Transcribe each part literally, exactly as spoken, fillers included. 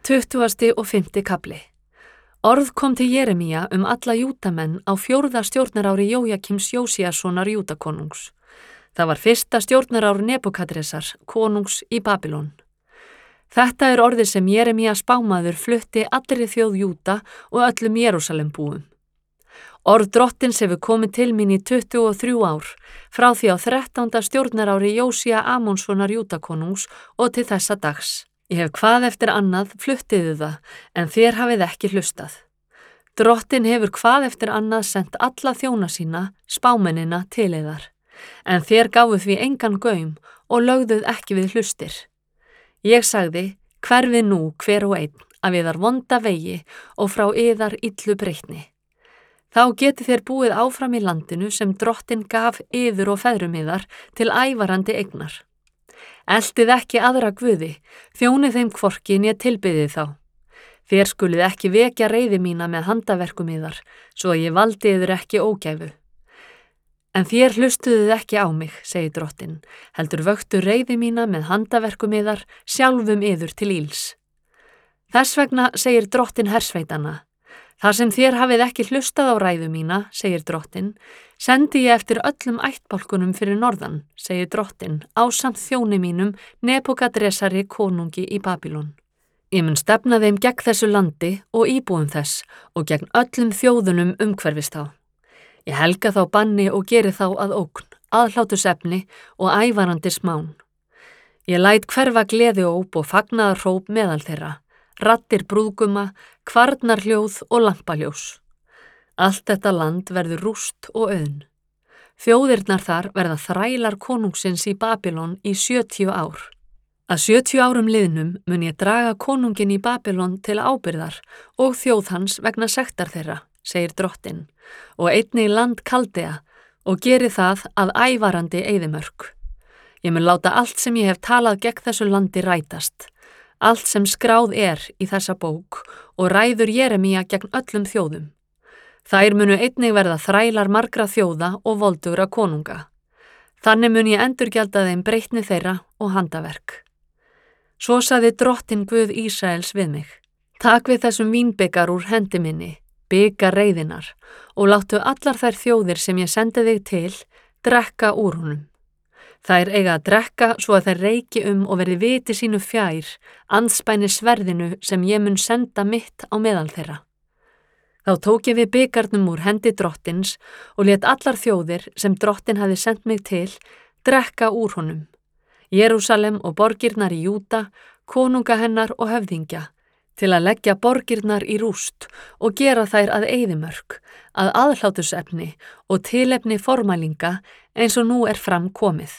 Tuttugasti og fimmti kafli. Orð kom til Jeremía um alla Júdamenn á fjórða stjórnarári Jójakims Jósíassonar Júdakonungs. Það var fyrsta stjórnarár Nebúkadresar, konungs í Babylon. Þetta er orðið sem Jeremía spámaður flutti allri þjóð Júda og öllum Jerúsalem búum. Orð drottins hefur komið til mín í tuttugu og þrjú ár, frá því á þrettánda stjórnarári Jósía Amonssonar Júdakonungs og til þessa dags. Ég hef hvað eftir annað fluttiðu það, en þér hafið ekki hlustað. Drottin hefur hvað eftir annað sent alla þjóna sína, spámennina til yðar, en þér gáfuð því engan gaum og lögðuð ekki við hlustir. Ég sagði, hverfið nú hver og einn af yðar vonda vegi og frá yðar illu breytni. Þá geti þér búið áfram í landinu sem drottin gaf yður og feðrum yðar til ævarandi eignar. Eltið ekki aðra guði, þjónið þeim hvorki né tilbiðið þá. Þér skulið ekki vekja reiði mína með handaverkum yðar, svo að ég valdi yður ekki ógæfu. En þér hlustuðuð ekki á mig, segir drottin, heldur vöktu reiði mína með handaverkum yðar, sjálfum yður til íls. Þess vegna segir drottin hersveitanna, þar sem þér hafið ekki hlustað á ræðu mína, segir drottin, sendi ég eftir öllum ættbálkunum fyrir norðan, segir drottin, ásamt þjóni mínum Nebúkadresari konungi í Babylon. Ég mun stefna þeim gegn þessu landi og íbúum þess og gegn öllum þjóðunum umhverfist þá. Ég helga þá banni og geri þá að ógn, aðhlátursefni og ævarandi smán. Ég læt hverfa gleðióp og fagnaðarhróp meðal þeirra, raddir brúðguma, kvarnarhljóð og lampaljós. Allt þetta land verður rúst og auðn. Þjóðirnar þar verða þrælar konungsins í Babylon í sjötíu ár. Að sjötíu árum liðnum mun ég draga konungin í Babylon til ábyrðar og þjóð hans vegna sektar þeirra, segir drottin, og einnig land Kaldea og geri það að ævarandi eyðimörk. Ég mun láta allt sem ég hef talað gegn þessu landi rætast. Allt sem skráð er í þessa bók og ræður Jeremía gegn öllum þjóðum. Þær munu einnig verða þrælar margra þjóða og voldugra konunga. Þannig mun ég endurgjalda þeim breytni þeirra og handaverk. Svo sagði drottin Guð Ísraels við mig, tak við þessum vínbikar úr hendi minni, bikar reiðinar, og láttu allar þær þjóðir sem ég sendi þig til, drekka úr honum. Þær eiga að drekka svo að þær reiki um og verði viti sínu fjær, andspæni sverðinu sem ég mun senda mitt á meðal þeirra. Þá tók ég við bikarnum úr hendi drottins og lét allar þjóðir sem drottin hafi sendt mig til, drekka úr honum. Jerúsalem og borgirnar í Júda, konunga hennar og höfðingja, til að leggja borgirnar í rúst og gera þær að eyðimörk, að aðhlátursefni og tilefni formælinga eins og nú er fram komið.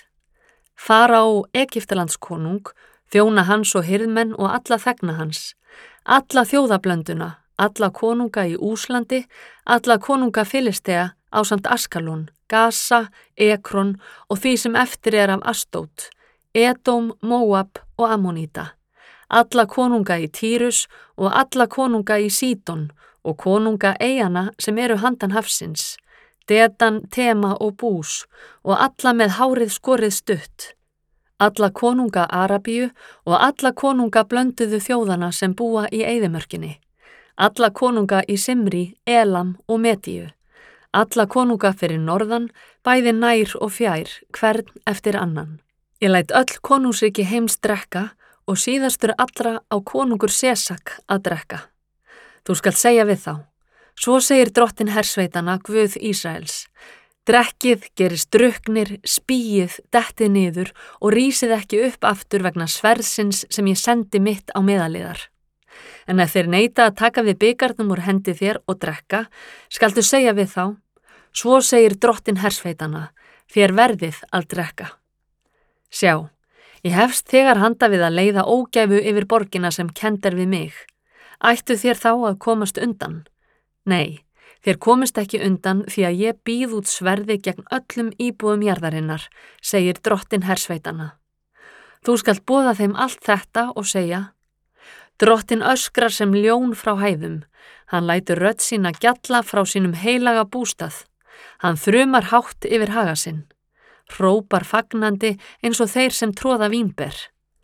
Faraó Egyptalandskonung, þjóna hans og hirðmenn og alla þegna hans, alla þjóðablönduna, alla konunga í Úslandi, alla konunga Filistea ásamt Askalón, Gaza, Ekron og því sem eftir er af Astót, Edóm, Móab og Ammoníta, alla konunga í Týrus og alla konunga í Sídon og konunga eyjana sem eru handan hafsins, Dedan, Tema og Bús og alla með hárið skorið stutt, alla konunga Arabíu og alla konunga blönduðu þjóðana sem búa í eyðimörkinni, alla konunga í Simri, Elam og Medíu, alla konunga fyrir norðan, bæði nær og fjær, hvern eftir annan. Ég læt öll konungsríki heims drekka og síðastur allra á konungur Sesak að drekka. Þú skalt segja við þá, svo segir drottin hersveitanna Guð Ísraels, drekkið, gerist drukknir, spýið, dettið niður og rísið ekki upp aftur vegna sverðsins sem ég sendi mitt á meðaliðar. En ef þeir neita að taka við bikarnum úr hendi þér og drekka, skaltu segja við þá, svo segir drottin hersveitanna, þér verðið að drekka. Sjá, ég hefst þegar handa við að leiða ógæfu yfir borgina sem kennd er við mig. Ættu þér þá að komast undan? Nei, þér komist ekki undan því að ég býð út sverði gegn öllum íbúum jarðarinnar, segir drottin hersveitanna. Þú skalt boða þeim allt þetta og segja, drottin öskrar sem ljón frá hæðum, hann lætur rödd sína gjalla frá sínum heilaga bústað, hann þrumar hátt yfir haga sinn. Hrópar fagnandi eins og þeir sem tróða vínber.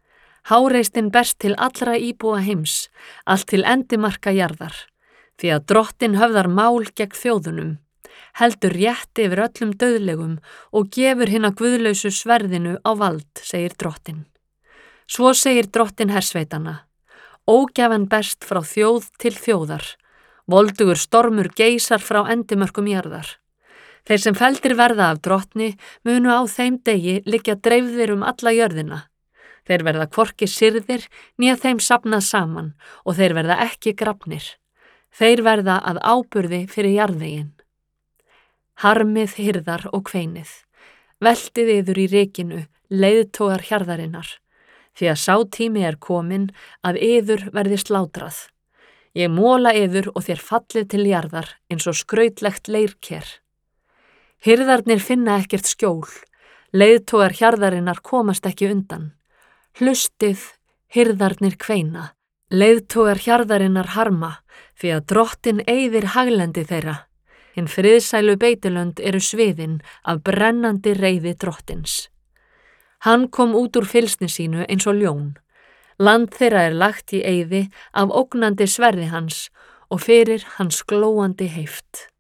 Háreistin berst til allra íbúa heims, allt til endimarka jarðar, því að Drottinn höfðar mál gegn þjóðunum, heldur rétt yfir öllum dauðlegum og gefur hina guðlausu sverðinu á vald, segir Drottinn. Svo segir Drottinn hersveitanna, ógjafan berst frá þjóð til þjóðar, voldugur stormur geysar frá endimörkum jarðar. Þeir sem felldir verða af Drottni munu á þeim degi liggja dreifðir um alla jörðina. Þeir verða hvorki syrðir né þeim safnað saman og þeir verða ekki grafnir. Þeir verða að áburði fyrir jarðveginn. Harmið hirðar og kveinið. Veltið yður í rykinu, leiðtogar hjarðarinnar. Því að sá tími er kominn að yður verði slátrað. Ég móla yður og þér fallið til jarðar eins og skrautlegt leirker. Hirðarnir finna ekkert skjól. Leiðtogar hjarðarinnar komast ekki undan. Hlustið, hirðarnir kveina, leiðtogar hjarðarinnar harma, því að Drottinn eyðir haglendi þeirra. Hinn friðsælu beitilönd eru sviðin af brennandi reiði Drottins. Hann kom út úr fylsni sínu eins og ljón. Land þeirra er lagt í eyði af ógnandi sverði hans og fyrir hans glóandi heift.